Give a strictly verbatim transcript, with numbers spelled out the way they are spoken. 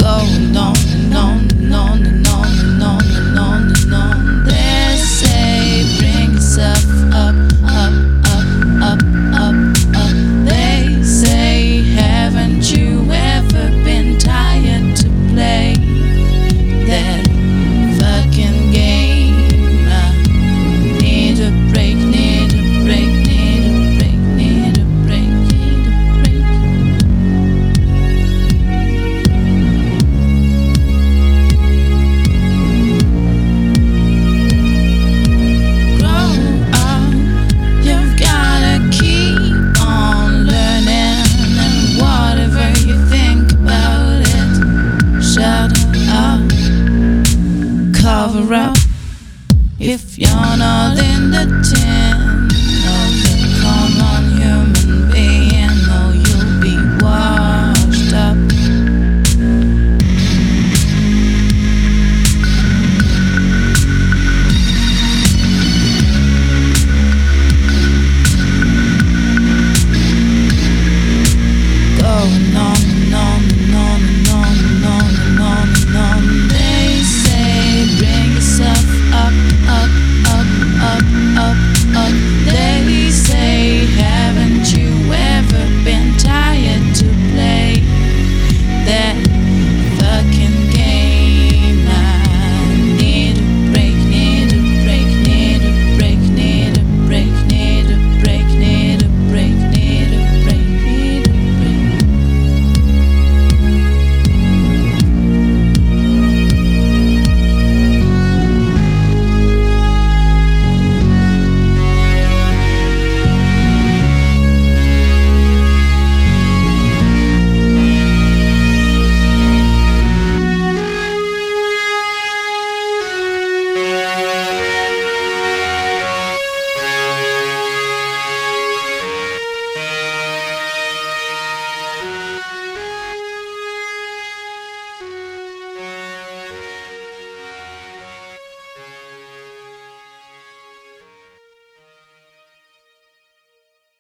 going on and on and on and on and on and on and on. They say bring yourself up, up, up, up, up, up. They say haven't you ever been tired to play that fucking game? I need a break, need a break, need a break, need a break, need a break. Grow up, you've gotta keep on learning, and whatever you think about it, shut up, cover up if you're not in the tin.